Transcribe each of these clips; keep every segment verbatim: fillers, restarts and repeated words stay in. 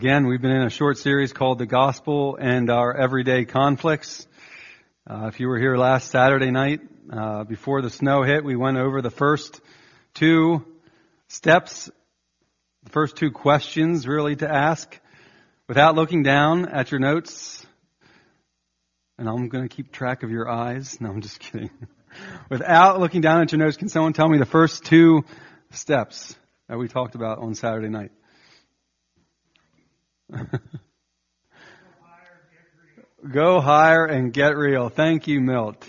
Again, we've been in a short series called The Gospel and Our Everyday Conflicts. Uh, if you were here last Saturday night, uh, before the snow hit, we went over the first two steps, the first two questions really to ask without looking down at your notes. And I'm going to keep track of your eyes. No, I'm just kidding. Without looking down at your notes, can someone tell me the first two steps that we talked about on Saturday night? Go higher and get real. Thank you, Milt.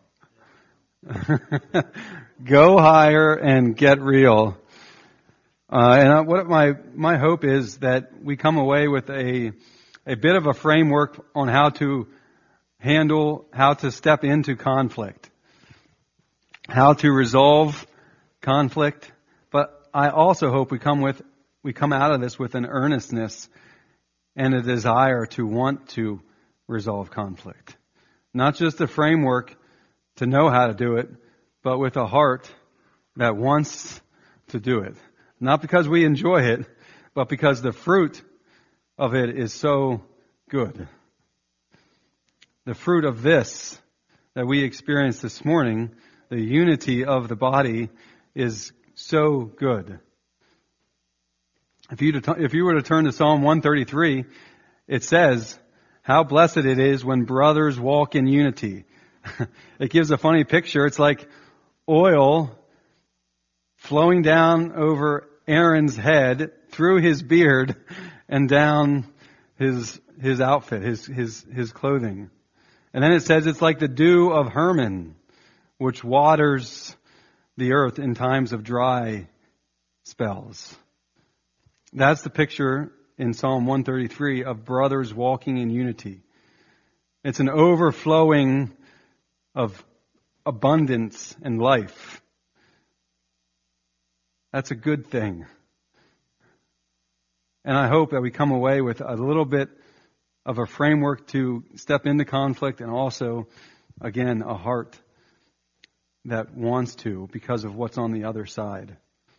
Go higher and get real. Uh, and what my my hope is that we come away with a a bit of a framework on how to handle, how to step into conflict, how to resolve conflict. But I also hope we come with we come out of this with an earnestness and a desire to want to resolve conflict. Not just a framework to know how to do it, but with a heart that wants to do it. Not because we enjoy it, but because the fruit of it is so good. The fruit of this that we experienced this morning, the unity of the body, is so good. If you, to, if you were to turn to Psalm one thirty-three, it says, how blessed it is when brothers walk in unity. It gives a funny picture. It's like oil flowing down over Aaron's head, through his beard, and down his his outfit, his his his clothing. And then it says it's like the dew of Hermon, which waters the earth in times of dry spells. That's the picture in Psalm one thirty-three of brothers walking in unity. It's an overflowing of abundance and life. That's a good thing. And I hope that we come away with a little bit of a framework to step into conflict, and also, again, a heart that wants to because of what's on the other side.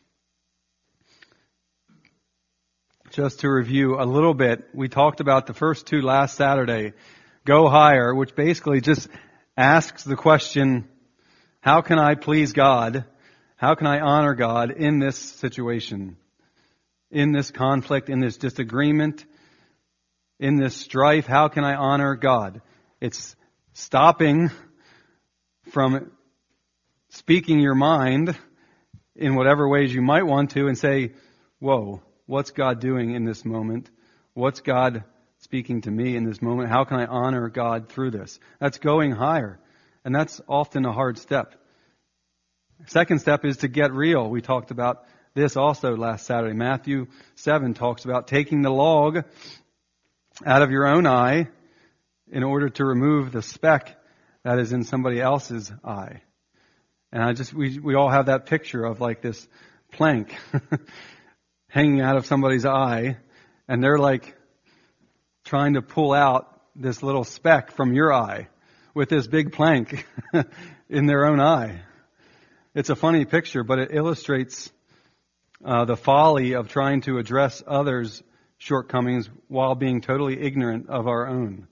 Just to review a little bit, we talked about the first two last Saturday. Go higher, which basically just asks the question, how can I please God? How can I honor God in this situation? In this conflict, in this disagreement, in this strife, how can I honor God? It's stopping from speaking your mind in whatever ways you might want to and say, whoa, what's God doing in this moment? What's God speaking to me in this moment? How can I honor God through this? That's going higher. And that's often a hard step. Second step is to get real. We talked about this also last Saturday. Matthew seven talks about taking the log out of your own eye in order to remove the speck that is in somebody else's eye. And I just, we, we all have that picture of like this plank hanging out of somebody's eye, and they're like trying to pull out this little speck from your eye with this big plank in their own eye. It's a funny picture, but it illustrates uh, the folly of trying to address others' shortcomings while being totally ignorant of our own.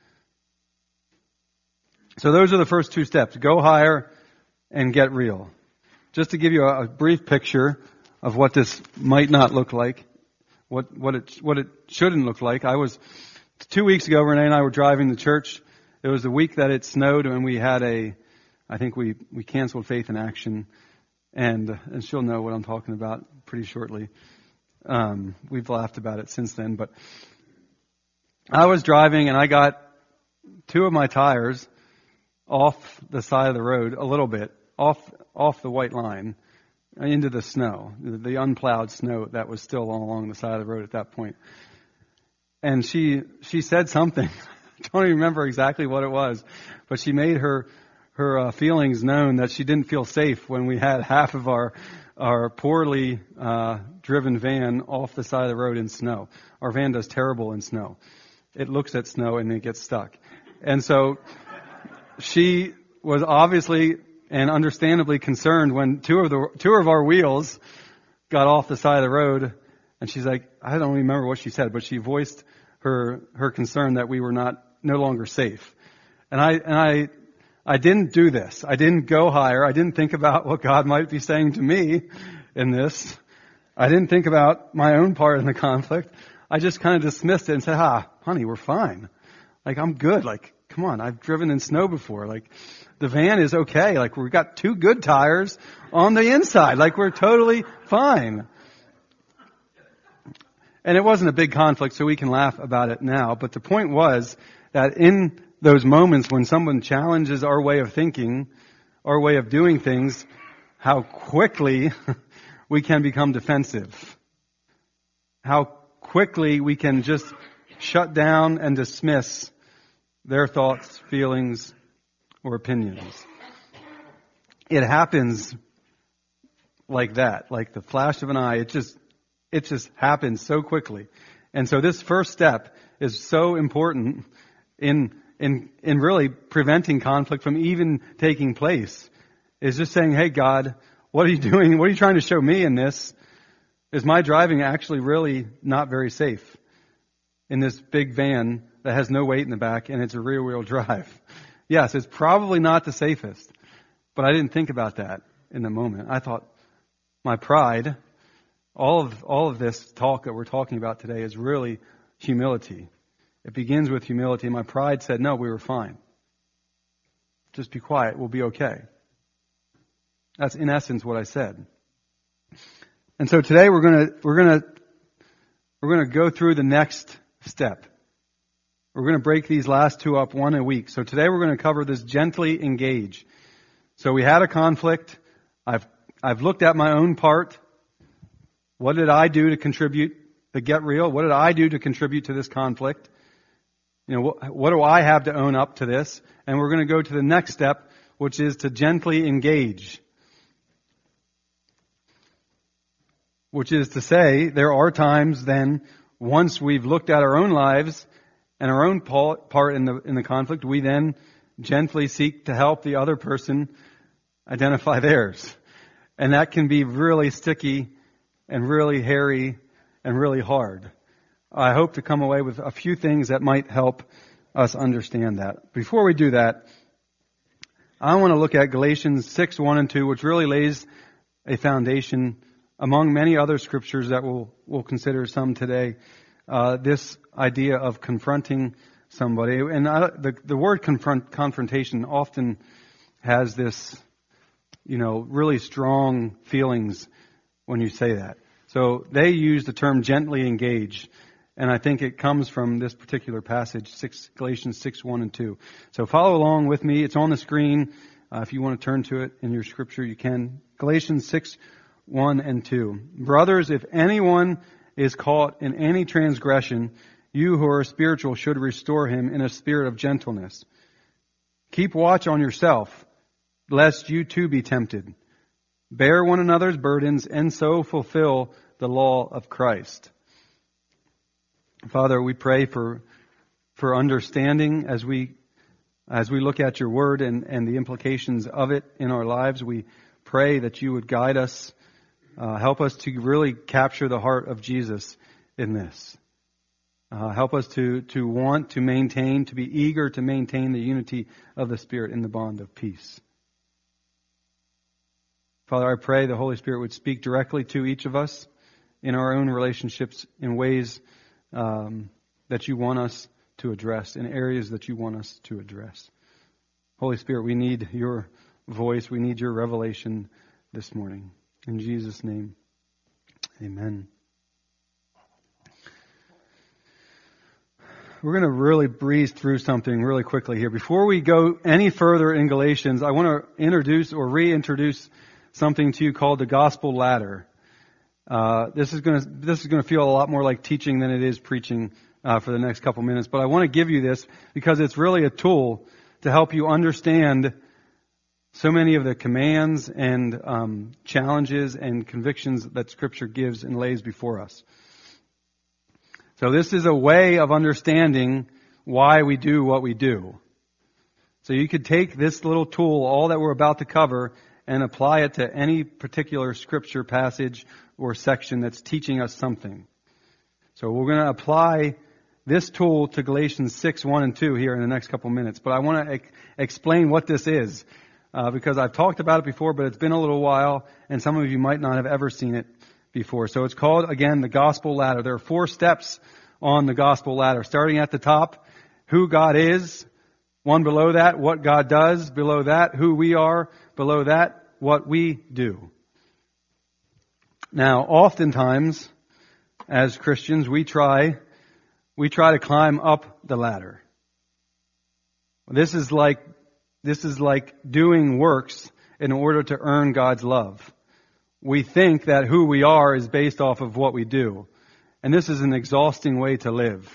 So those are the first two steps. Go higher and get real. Just to give you a, a brief picture of what this might not look like, what what it what it shouldn't look like. I was two weeks ago. Renee and I were driving to church. It was the week that it snowed, and we had a. I think we we canceled Faith in Action, and and she'll know what I'm talking about pretty shortly. Um, we've laughed about it since then, but I was driving and I got two of my tires off the side of the road a little bit, off off the white line, into the snow, the unplowed snow that was still along the side of the road at that point. And she she said something. I don't even remember exactly what it was, but she made her her uh, feelings known that she didn't feel safe when we had half of our our poorly uh, driven van off the side of the road in snow. Our van does terrible in snow. It looks at snow and it gets stuck. And so she was obviously and understandably concerned when two of the two of our wheels got off the side of the road And she's like, I don't remember what she said, but she voiced her, her concern that we were not, no longer safe. And I, and I, I didn't do this. I didn't go higher. I didn't think about what God might be saying to me in this. I didn't think about my own part in the conflict. I just kind of dismissed it and said, ah, honey, we're fine. Like, I'm good. Like, come on, I've driven in snow before. Like, the van is okay. Like, we've got two good tires on the inside. Like, we're totally fine. And it wasn't a big conflict, so we can laugh about it now. But the point was that in those moments when someone challenges our way of thinking, our way of doing things, how quickly we can become defensive. How quickly we can just shut down and dismiss their thoughts, feelings, or opinions. It happens like that, like the flash of an eye. It just, it just happens so quickly. And so this first step is so important in, in, in really preventing conflict from even taking place. Is just saying, hey God, what are you doing? What are you trying to show me in this? Is my driving actually really not very safe in this big van that has no weight in the back and it's a rear wheel drive? Yes, it's probably not the safest, but I didn't think about that in the moment. I thought my pride, all of, all of this talk that we're talking about today is really humility. It begins with humility. My pride said, no, we were fine. Just be quiet. We'll be okay. That's in essence what I said. And so today we're going to, we're going to, we're going to go through the next step. We're going to break these last two up one a week. So today we're going to cover this gently engage. So we had a conflict. I've, I've looked at my own part. What did I do to contribute to get real? What did I do to contribute to this conflict? You know, what, what do I have to own up to this? And we're going to go to the next step, which is to gently engage. Which is to say, there are times then, once we've looked at our own lives and our own part in the in the conflict, we then gently seek to help the other person identify theirs. And that can be really sticky and really hairy and really hard. I hope to come away with a few things that might help us understand that. Before we do that, I want to look at Galatians six, one and two, which really lays a foundation among many other scriptures that we'll, we'll consider some today. Uh, this idea of confronting somebody. And I, the, the word confront, confrontation often has this, you know, really strong feelings when you say that. So they use the term gently engage. And I think it comes from this particular passage, six, Galatians six, one and two. So follow along with me. It's on the screen. Uh, if you want to turn to it in your scripture, you can. Galatians six, one and two. Brothers, if anyone is caught in any transgression, you who are spiritual should restore him in a spirit of gentleness. Keep watch on yourself, lest you too be tempted. Bear one another's burdens and so fulfill the law of Christ. Father, we pray for for understanding as we as we look at your word and, and the implications of it in our lives. We pray that you would guide us, uh, help us to really capture the heart of Jesus in this. Uh, help us to, to want to maintain, to be eager to maintain the unity of the Spirit in the bond of peace. Father, I pray the Holy Spirit would speak directly to each of us in our own relationships in ways um, that you want us to address, in areas that you want us to address. Holy Spirit, we need your voice. We need your revelation this morning. In Jesus' name, amen. We're going to really breeze through something really quickly here. Before we go any further in Galatians, I want to introduce or reintroduce something to you called the gospel ladder. Uh, this is going to this is going to feel a lot more like teaching than it is preaching uh, for the next couple minutes. But I want to give you this because it's really a tool to help you understand so many of the commands and um, challenges and convictions that Scripture gives and lays before us. So this is a way of understanding why we do what we do. So you could take this little tool, all that we're about to cover, and apply it to any particular scripture passage or section that's teaching us something. So we're going to apply this tool to Galatians six, one and two here in the next couple minutes. But I want to ex- explain what this is, uh, because I've talked about it before, but it's been a little while, and some of you might not have ever seen it before. So it's called, again, the gospel ladder. There are four steps on the gospel ladder. Starting at the top, who God is. One below that, what God does. Below that, who we are. Below that, what we do. Now, oftentimes, as Christians, we try, we try to climb up the ladder. This is like, this is like doing works in order to earn God's love. We think that who we are is based off of what we do. And this is an exhausting way to live.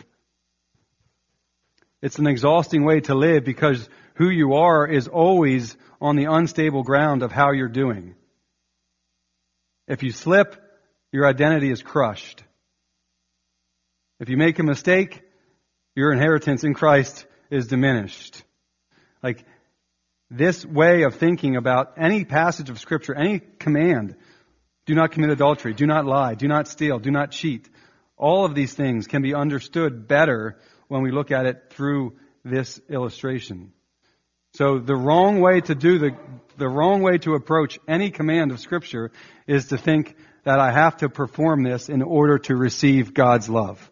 It's an exhausting way to live because who you are is always on the unstable ground of how you're doing. If you slip, your identity is crushed. If you make a mistake, your inheritance in Christ is diminished. Like, this way of thinking about any passage of Scripture, any command, do not commit adultery, do not lie, do not steal, do not cheat. All of these things can be understood better when we look at it through this illustration. So the wrong way to do the, the wrong way to approach any command of Scripture is to think that I have to perform this in order to receive God's love.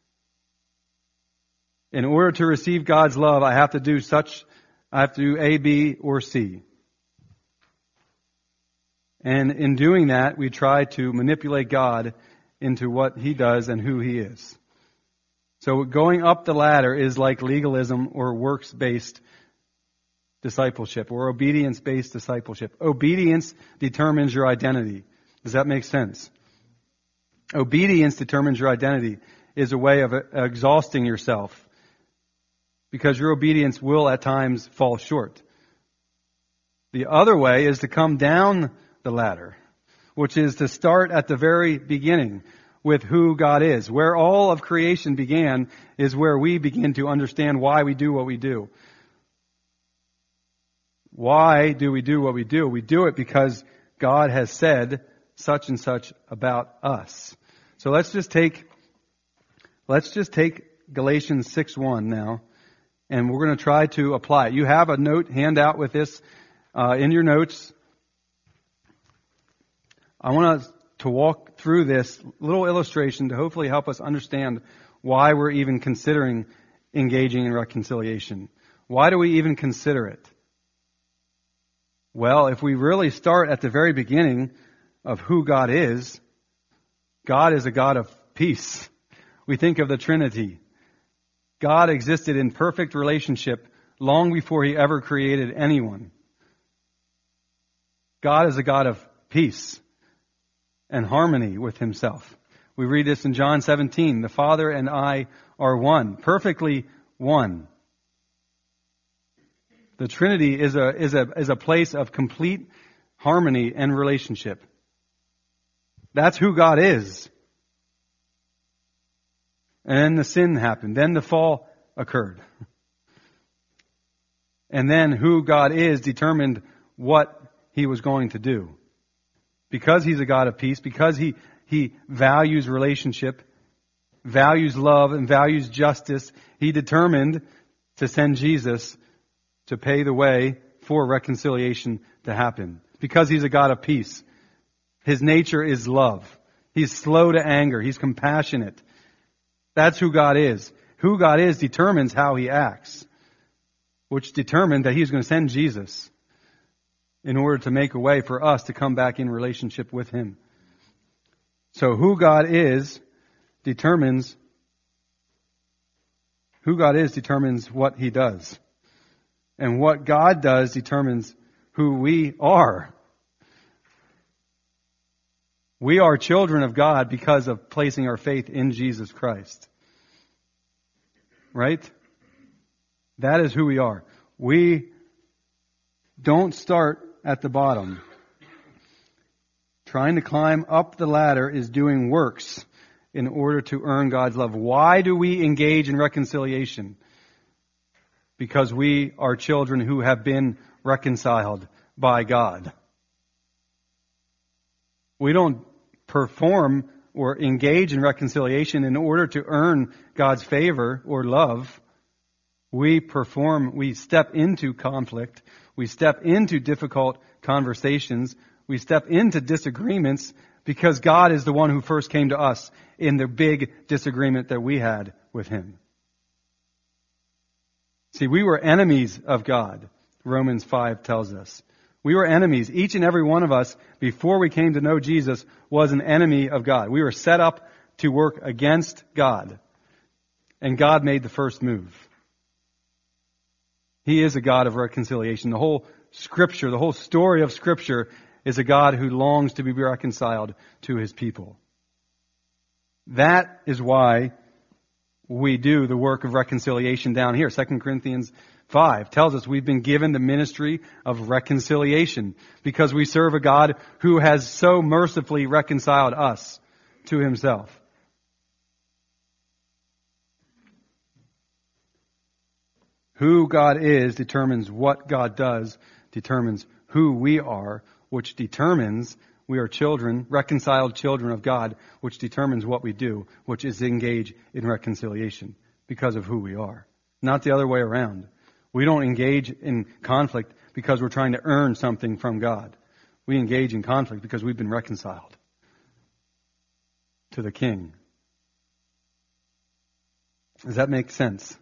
In order to receive God's love, I have to do such, I have to do A, B, or C. And in doing that, we try to manipulate God into what He does and who He is. So going up the ladder is like legalism or works-based discipleship or obedience-based discipleship. Obedience determines your identity. Does that make sense? Obedience determines your identity is a way of exhausting yourself because your obedience will at times fall short. The other way is to come down the ladder, which is to start at the very beginning with who God is. Where all of creation began is where we begin to understand why we do what we do. Why do we do what we do? We do it because God has said such and such about us. So let's just take, let's just take Galatians six one now, and we're going to try to apply it. You have a note handout with this uh, in your notes. I want us to walk through this little illustration to hopefully help us understand why we're even considering engaging in reconciliation. Why do we even consider it? Well, if we really start at the very beginning of who God is, God is a God of peace. We think of the Trinity. God existed in perfect relationship long before He ever created anyone. God is a God of peace and harmony with Himself. We read this in John seventeen. The Father and I are one, perfectly one. The Trinity is a, is a, is a place of complete harmony and relationship. That's who God is. And then the sin happened. Then the fall occurred. And then who God is determined what He was going to do. Because He's a God of peace, because He, He values relationship, values love, and values justice, He determined to send Jesus to pay the way for reconciliation to happen. Because He's a God of peace. His nature is love. He's slow to anger. He's compassionate. That's who God is. Who God is determines how He acts, which determined that He's going to send Jesus in order to make a way for us to come back in relationship with Him. So who God is determines, who God is determines what He does. And what God does determines who we are. We are children of God because of placing our faith in Jesus Christ. Right? That is who we are. We don't start at the bottom. Trying to climb up the ladder is doing works in order to earn God's love. Why do we engage in reconciliation? Because we are children who have been reconciled by God. We don't perform or engage in reconciliation in order to earn God's favor or love. We perform, we step into conflict. We step into difficult conversations. We step into disagreements because God is the one who first came to us in the big disagreement that we had with Him. See, we were enemies of God, Romans five tells us. We were enemies. Each and every one of us, before we came to know Jesus, was an enemy of God. We were set up to work against God. And God made the first move. He is a God of reconciliation. The whole Scripture, the whole story of Scripture is a God who longs to be reconciled to His people. That is why we do the work of reconciliation down here. Second Corinthians five tells us we've been given the ministry of reconciliation because we serve a God who has so mercifully reconciled us to Himself. Who God is determines what God does, determines who we are, which determines we are children, reconciled children of God, which determines what we do, which is engage in reconciliation because of who we are. Not the other way around. We don't engage in conflict because we're trying to earn something from God. We engage in conflict because we've been reconciled to the King. Does that make sense?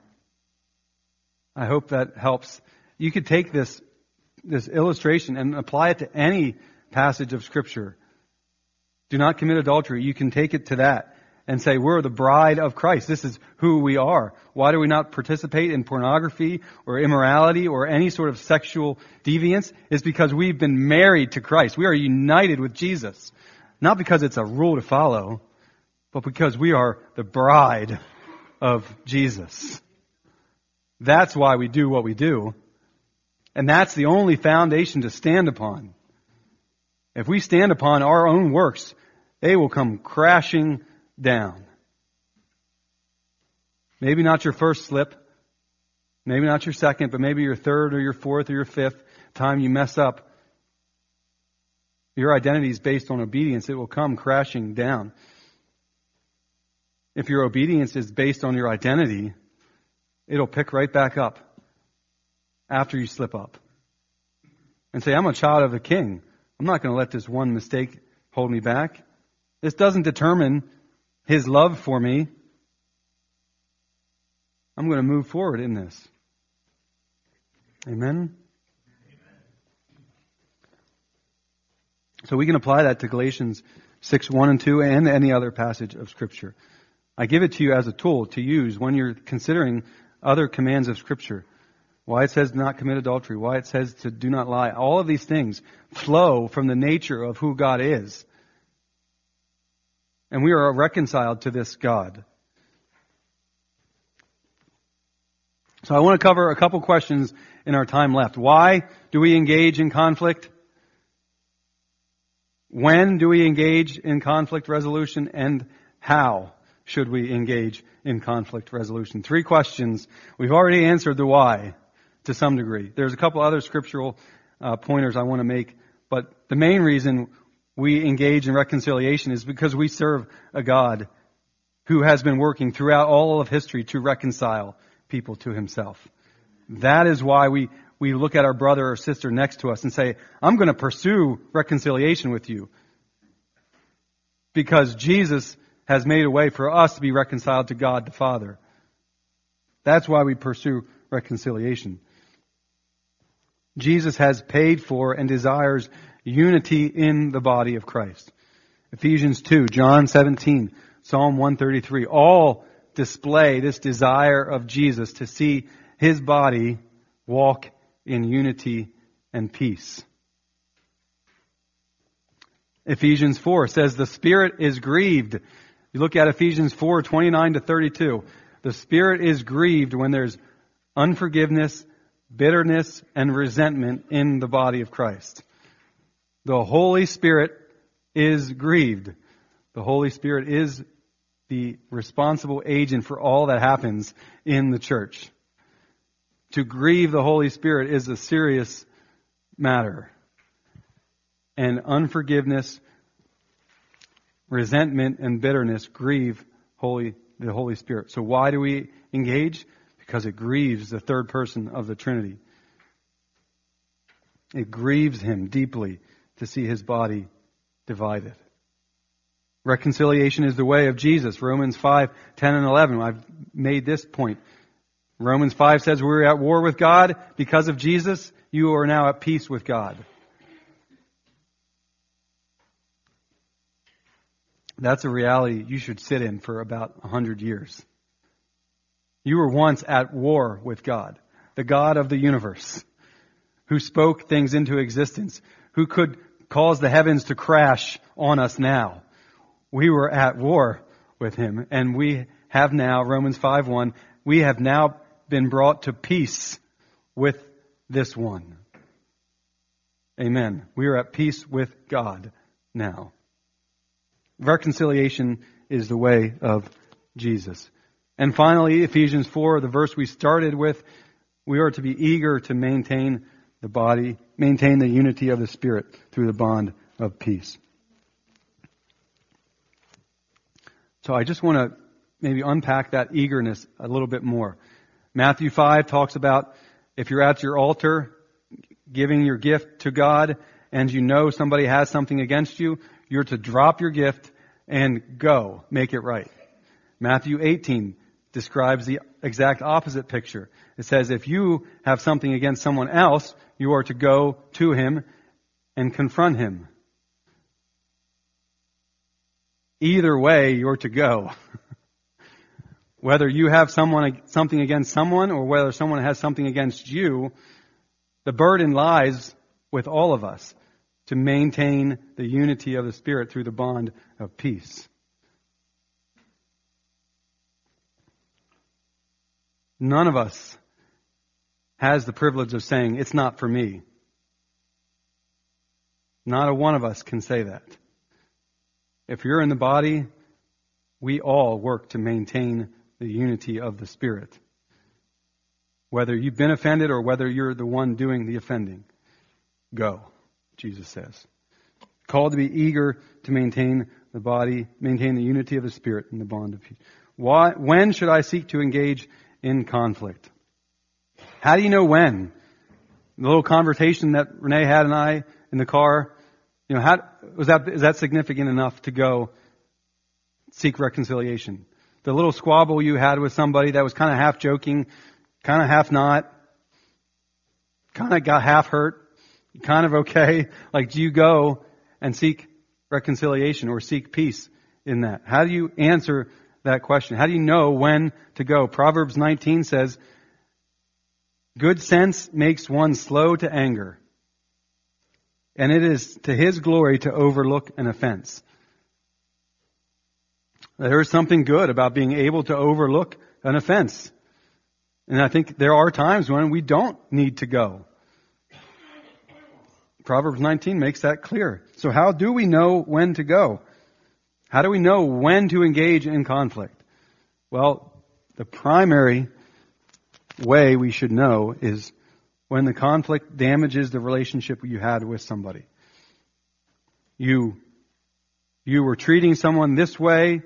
I hope that helps. You could take this, this illustration and apply it to any passage of Scripture. Do not commit adultery. You can take it to that and say, we're the bride of Christ. This is who we are. Why do we not participate in pornography or immorality or any sort of sexual deviance? It's because we've been married to Christ. We are united with Jesus. Not because it's a rule to follow, but because we are the bride of Jesus. That's why we do what we do. And that's the only foundation to stand upon. If we stand upon our own works, they will come crashing down. Maybe not your first slip, maybe not your second, but maybe your third or your fourth or your fifth time you mess up. Your identity is based on obedience. It will come crashing down. If your obedience is based on your identity, it'll pick right back up after you slip up. And say, I'm a child of the King. I'm not going to let this one mistake hold me back. This doesn't determine His love for me. I'm going to move forward in this. Amen? So we can apply that to Galatians six, one and two and any other passage of Scripture. I give it to you as a tool to use when you're considering other commands of Scripture. Why it says do not commit adultery, why it says to do not lie. All of these things flow from the nature of who God is. And we are reconciled to this God. So I want to cover a couple questions in our time left. Why do we engage in conflict? When do we engage in conflict resolution? And how should we engage in conflict resolution? Three questions. We've already answered the why to some degree. There's a couple other scriptural uh, pointers I want to make, but the main reason we engage in reconciliation is because we serve a God who has been working throughout all of history to reconcile people to Himself. That is why we, we look at our brother or sister next to us and say, I'm going to pursue reconciliation with you. Because Jesus has made a way for us to be reconciled to God the Father. That's why we pursue reconciliation. Jesus has paid for and desires unity in the body of Christ. Ephesians two, John seventeen, Psalm one thirty-three, all display this desire of Jesus to see His body walk in unity and peace. Ephesians four says the Spirit is grieved. You look at Ephesians four, twenty-nine to thirty-two. The Spirit is grieved when there's unforgiveness, bitterness, and resentment in the body of Christ. The Holy Spirit is grieved. The Holy Spirit is the responsible agent for all that happens in the church. To grieve the Holy Spirit is a serious matter. And unforgiveness, resentment and bitterness grieve Holy, the Holy Spirit. So why do we engage? Because it grieves the third person of the Trinity. It grieves him deeply to see his body divided. Reconciliation is the way of Jesus. Romans five, ten and eleven. I've made this point. Romans five says we're at war with God. Because of Jesus, you are now at peace with God. That's a reality you should sit in for about a hundred years. You were once at war with God, the God of the universe, who spoke things into existence, who could cause the heavens to crash on us now. We were at war with him, and we have now, Romans five one, we have now been brought to peace with this one. Amen. We are at peace with God now. Reconciliation is the way of Jesus. And finally, Ephesians four, the verse we started with, we are to be eager to maintain the body, maintain the unity of the Spirit through the bond of peace. So I just want to maybe unpack that eagerness a little bit more. Matthew five talks about if you're at your altar giving your gift to God and you know somebody has something against you, you're to drop your gift and go make it right. Matthew eighteen describes the exact opposite picture. It says if you have something against someone else, you are to go to him and confront him. Either way, you're to go. Whether you have someone something against someone or whether someone has something against you, the burden lies with all of us to maintain the unity of the Spirit through the bond of peace. None of us has the privilege of saying, it's not for me. Not a one of us can say that. If you're in the body, we all work to maintain the unity of the Spirit. Whether you've been offended or whether you're the one doing the offending, go, Jesus says. Called to be eager to maintain the body, maintain the unity of the Spirit in the bond of peace. Why, when should I seek to engage in conflict? How do you know when? The little conversation that Renee had and I in the car, you know, how, was that, is that significant enough to go seek reconciliation? The little squabble you had with somebody that was kind of half joking, kind of half not, kind of got half hurt, kind of okay. Like, do you go and seek reconciliation or seek peace in that? How do you answer that question? How do you know when to go? Proverbs nineteen says, good sense makes one slow to anger, and it is to his glory to overlook an offense. There is something good about being able to overlook an offense. And I think there are times when we don't need to go. Proverbs nineteen makes that clear. So how do we know when to go? How do we know when to engage in conflict? Well, the primary way we should know is when the conflict damages the relationship you had with somebody. You, you were treating someone this way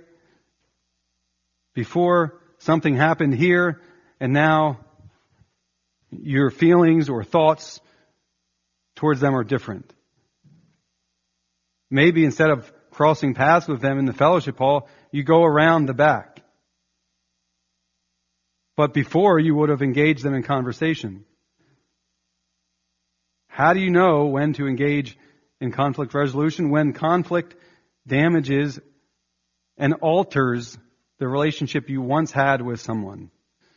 before something happened here, and now your feelings or thoughts towards them are different. Maybe instead of crossing paths with them in the fellowship hall, you go around the back. But before, you would have engaged them in conversation. How do you know when to engage in conflict resolution? When conflict damages and alters the relationship you once had with someone.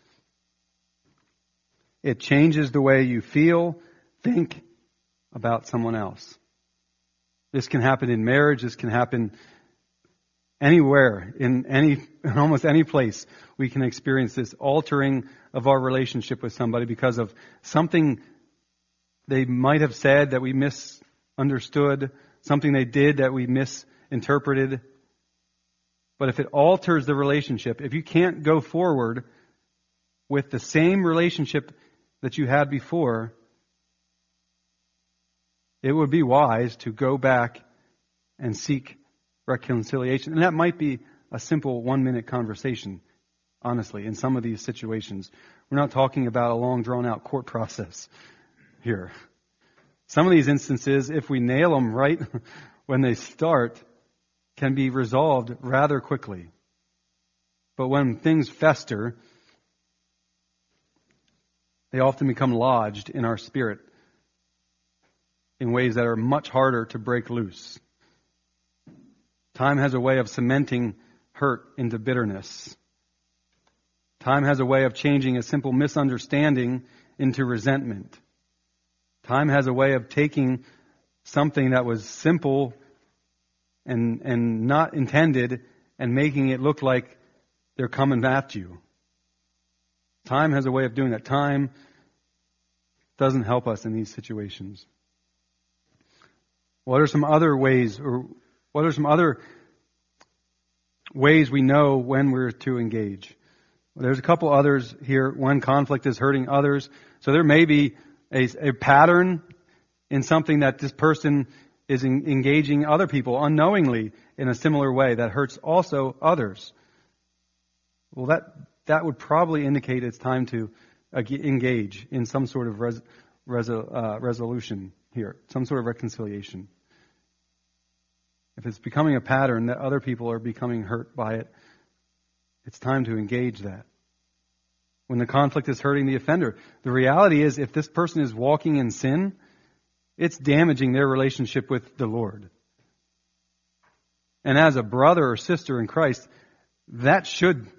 It changes the way you feel, think about someone else. This can happen in marriage. This can happen anywhere, in any, in almost any place. We can experience this altering of our relationship with somebody because of something they might have said that we misunderstood, something they did that we misinterpreted. But if it alters the relationship, if you can't go forward with the same relationship that you had before, it would be wise to go back and seek reconciliation. And that might be a simple one-minute conversation, honestly, in some of these situations. We're not talking about a long, drawn-out court process here. Some of these instances, if we nail them right when they start, can be resolved rather quickly. But when things fester, they often become lodged in our spirit in ways that are much harder to break loose. Time has a way of cementing hurt into bitterness. Time has a way of changing a simple misunderstanding into resentment. Time has a way of taking something that was simple and and not intended and making it look like they're coming at you. Time has a way of doing that. Time doesn't help us in these situations. What are some other ways, or what are some other ways we know when we're to engage? Well, there's a couple others here. When conflict is hurting others. So there may be a, a pattern in something that this person is in, engaging other people unknowingly in a similar way that hurts also others. Well, that that would probably indicate it's time to uh, engage in some sort of res, res, uh, resolution here, some sort of reconciliation. If it's becoming a pattern that other people are becoming hurt by it, it's time to engage that. When the conflict is hurting the offender, the reality is if this person is walking in sin, it's damaging their relationship with the Lord. And as a brother or sister in Christ, that should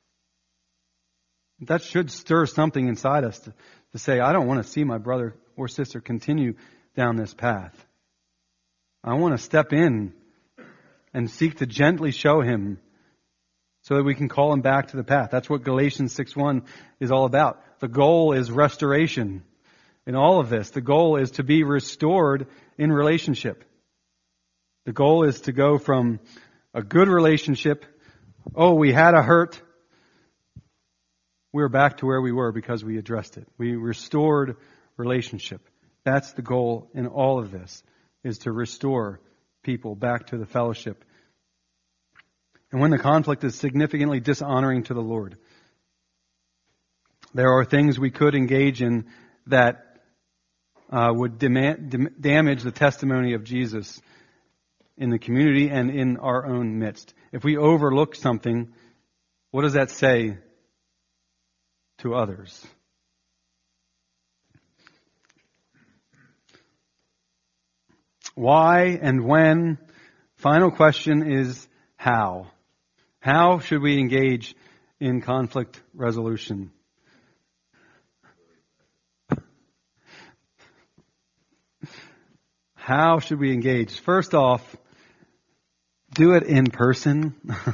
that should stir something inside us to, to say, I don't want to see my brother or sister continue down this path. I want to step in and seek to gently show him so that we can call him back to the path. That's what Galatians six one is all about. The goal is restoration. In all of this, the goal is to be restored in relationship. The goal is to go from a good relationship, oh, we had a hurt, we're back to where we were because we addressed it. We restored relationship. That's the goal in all of this, is to restore people back to the fellowship. And when the conflict is significantly dishonoring to the Lord, there are things we could engage in that uh, would demand, dam- damage the testimony of Jesus in the community and in our own midst. If we overlook something, what does that say to others? Why and when? Final question is how. How should we engage in conflict resolution? How should we engage? First off, do it in person.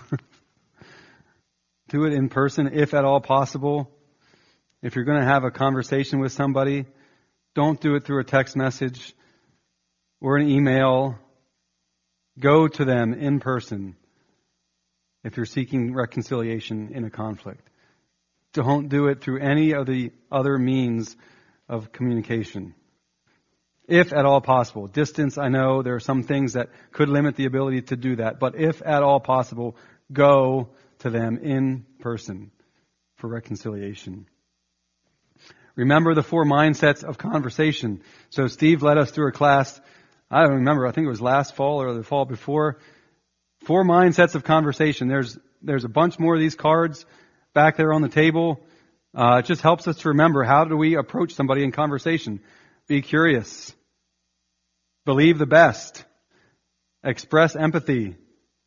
Do it in person if at all possible. If you're going to have a conversation with somebody, don't do it through a text message or an email. Go to them in person if you're seeking reconciliation in a conflict. Don't do it through any of the other means of communication. If at all possible. Distance, I know there are some things that could limit the ability to do that, but if at all possible, go to them in person for reconciliation. Remember the four mindsets of conversation. So Steve led us through a class, I don't remember, I think it was last fall or the fall before. Four mindsets of conversation. There's there's a bunch more of these cards back there on the table. Uh, it just helps us to remember, how do we approach somebody in conversation? Be curious. Believe the best. Express empathy.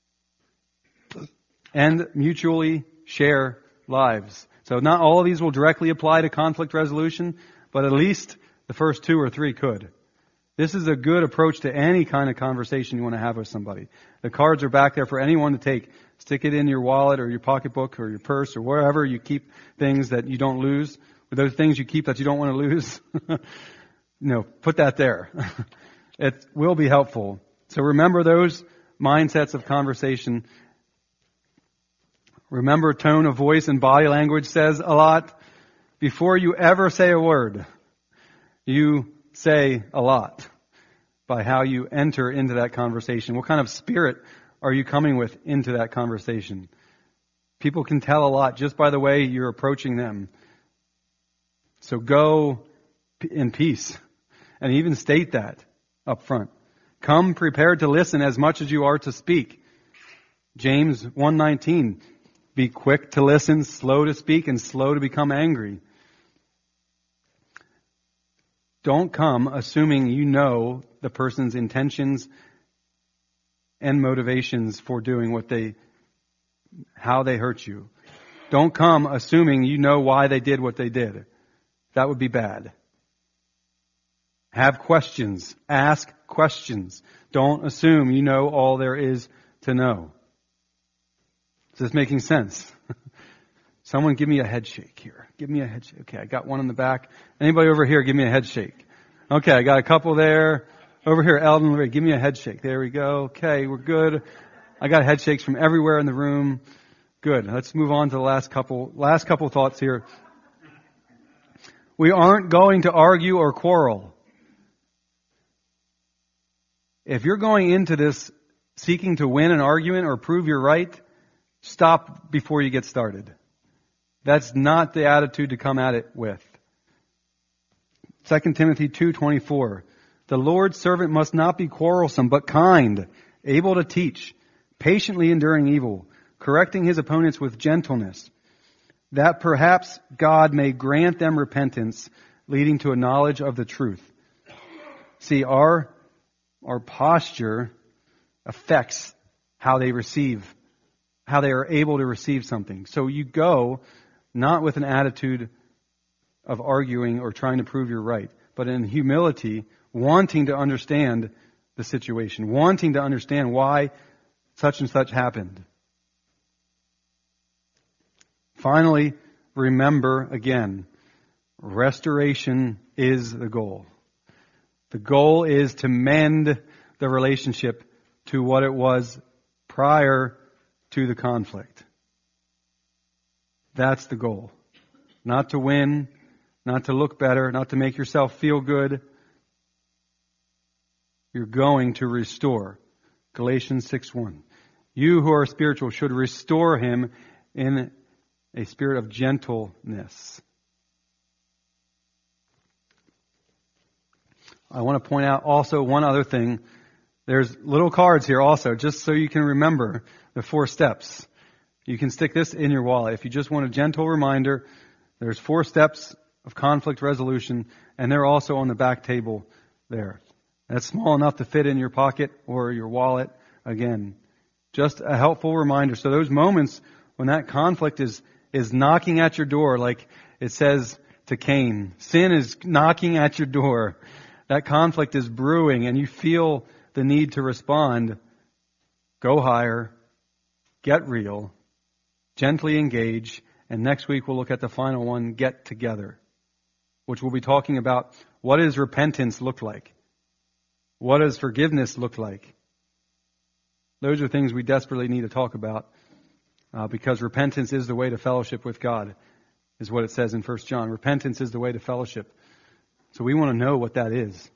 And mutually share lives. So not all of these will directly apply to conflict resolution, but at least the first two or three could. This is a good approach to any kind of conversation you want to have with somebody. The cards are back there for anyone to take. Stick it in your wallet or your pocketbook or your purse or wherever you keep things that you don't lose. Or those things you keep that you don't want to lose. No, put that there. It will be helpful. So remember those mindsets of conversation. Remember, tone of voice and body language says a lot. Before you ever say a word, you say a lot by how you enter into that conversation. What kind of spirit are you coming with into that conversation? People can tell a lot just by the way you're approaching them. So go in peace. And even state that up front. Come prepared to listen as much as you are to speak. James one nineteen. Be quick to listen, slow to speak, and slow to become angry. Don't come assuming you know the person's intentions and motivations for doing what they, how they hurt you. Don't come assuming you know why they did what they did. That would be bad. Have questions. Ask questions. Don't assume you know all there is to know. Is this making sense? Someone give me a head shake here. Give me a head shake. Okay, I got one in the back. Anybody over here, give me a head shake. Okay, I got a couple there. Over here, Eldon, Ray, give me a head shake. There we go. Okay, we're good. I got head shakes from everywhere in the room. Good. Let's move on to the last couple, last couple thoughts here. We aren't going to argue or quarrel. If you're going into this seeking to win an argument or prove you're right, stop before you get started. That's not the attitude to come at it with. Second Timothy two twenty-four. The Lord's servant must not be quarrelsome, but kind, able to teach, patiently enduring evil, correcting his opponents with gentleness, that perhaps God may grant them repentance, leading to a knowledge of the truth. See, our, our posture affects how they receive, how they are able to receive something. So you go not with an attitude of arguing or trying to prove you're right, but in humility, wanting to understand the situation, wanting to understand why such and such happened. Finally, remember again, restoration is the goal. The goal is to mend the relationship to what it was prior to the conflict. That's the goal. Not to win, not to look better, not to make yourself feel good. You're going to restore. Galatians six one. You who are spiritual should restore him in a spirit of gentleness. I want to point out also one other thing. There's little cards here also, just so you can remember the four steps. You can stick this in your wallet. If you just want a gentle reminder, there's four steps of conflict resolution, and they're also on the back table there. That's small enough to fit in your pocket or your wallet. Again, just a helpful reminder. So those moments when that conflict is, is knocking at your door, like it says to Cain, sin is knocking at your door. That conflict is brewing and you feel the need to respond. Go higher, get real, gently engage, and next week we'll look at the final one, get together, which we'll be talking about what does repentance look like? What does forgiveness look like? Those are things we desperately need to talk about uh, because repentance is the way to fellowship with God, is what it says in First John. Repentance is the way to fellowship. So we want to know what that is.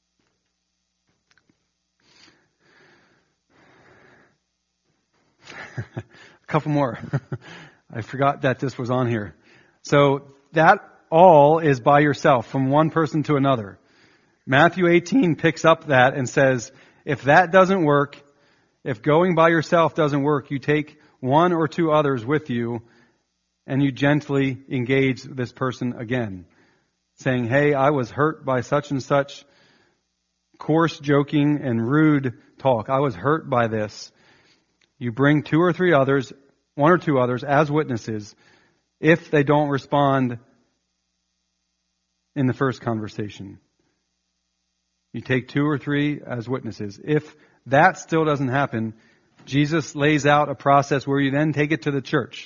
A couple more. I forgot that this was on here. So that all is by yourself, from one person to another. Matthew eighteen picks up that and says, if that doesn't work, if going by yourself doesn't work, you take one or two others with you and you gently engage this person again. Saying, hey, I was hurt by such and such coarse joking and rude talk. I was hurt by this. You bring two or three others, one or two others as witnesses if they don't respond in the first conversation. You take two or three as witnesses. If that still doesn't happen, Jesus lays out a process where you then take it to the church.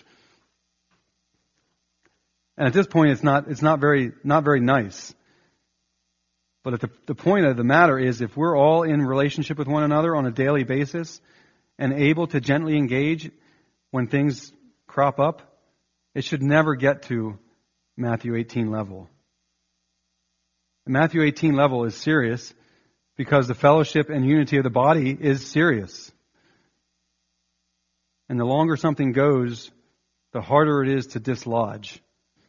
And at this point, it's not, it's not very, not very nice. But at the, the point of the matter is, if we're all in relationship with one another on a daily basis and able to gently engage when things crop up, it should never get to Matthew eighteen level. The Matthew eighteen level is serious because the fellowship and unity of the body is serious. And the longer something goes, the harder it is to dislodge.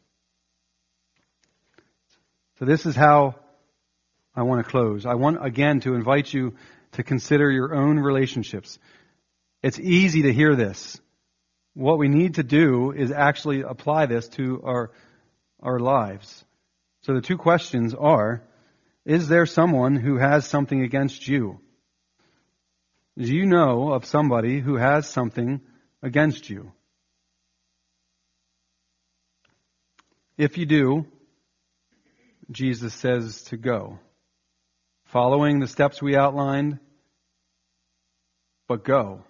So this is how I want to close. I want, again, to invite you to consider your own relationships. It's easy to hear this. What we need to do is actually apply this to our, our lives. So the two questions are, is there someone who has something against you? Do you know of somebody who has something against you? If you do, Jesus says to go. Following the steps we outlined, but go.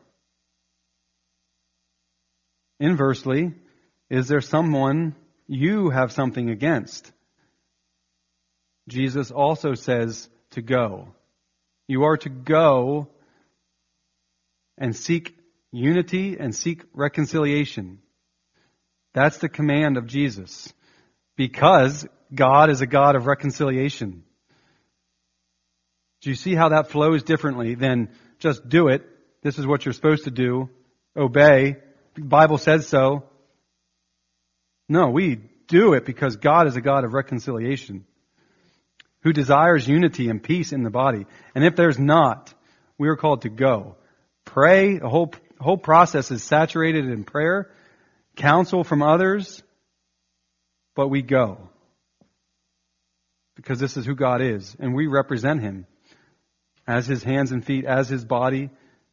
Inversely, is there someone you have something against? Jesus also says to go. You are to go and seek unity and seek reconciliation. That's the command of Jesus. Because God is a God of reconciliation. Do you see how that flows differently than just do it? This is what you're supposed to do. Obey. The Bible says so. No, we do it because God is a God of reconciliation, who desires unity and peace in the body. And if there's not, we are called to go. Pray. The whole, whole process is saturated in prayer, counsel from others, but we go. Because this is who God is, and we represent Him as His hands and feet, as His body.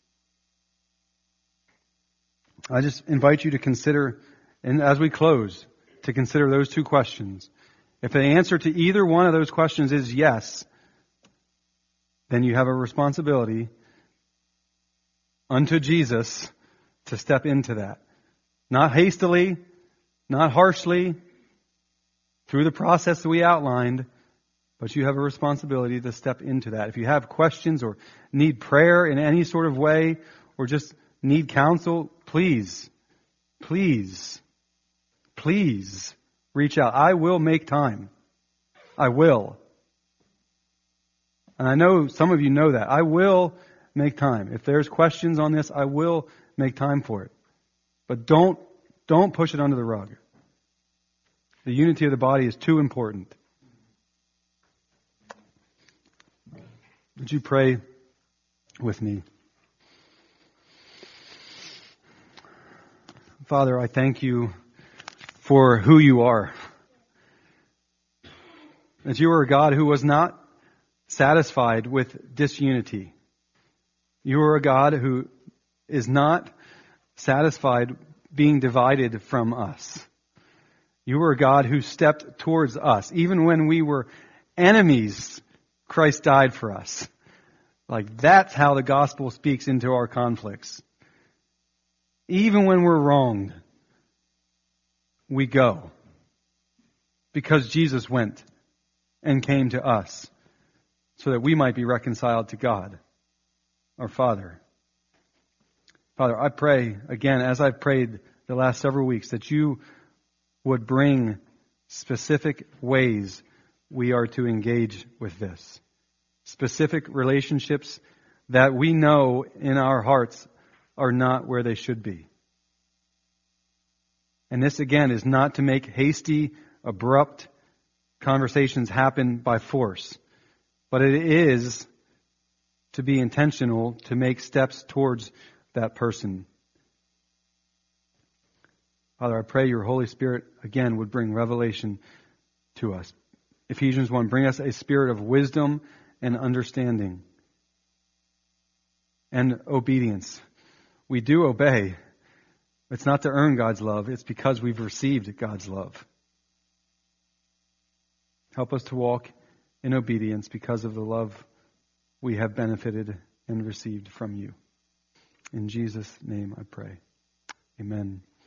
I just invite you to consider, and as we close, to consider those two questions. If the answer to either one of those questions is yes, then you have a responsibility unto Jesus to step into that. Not hastily, not harshly, through the process that we outlined, but you have a responsibility to step into that. If you have questions or need prayer in any sort of way, or just need counsel, please, please, please reach out. I will make time. I will. And I know some of you know that. I will make time. If there's questions on this, I will make time for it. But don't, don't push it under the rug. The unity of the body is too important. Would you pray with me? Father, I thank you for who you are. That you are a God who was not satisfied with disunity. You are a God who is not satisfied being divided from us. You are a God who stepped towards us. Even when we were enemies, Christ died for us. Like, that's how the gospel speaks into our conflicts. Even when we're wronged, we go. Because Jesus went and came to us so that we might be reconciled to God, our Father. Father, I pray, again, as I've prayed the last several weeks, that you would bring specific ways we are to engage with this. Specific relationships that we know in our hearts are not where they should be. And this, again, is not to make hasty, abrupt conversations happen by force, but it is to be intentional to make steps towards that person. Father, I pray your Holy Spirit, again, would bring revelation to us. Ephesians one, bring us a spirit of wisdom and understanding and obedience. We do obey. It's not to earn God's love. It's because we've received God's love. Help us to walk in obedience because of the love we have benefited and received from you. In Jesus' name I pray. Amen.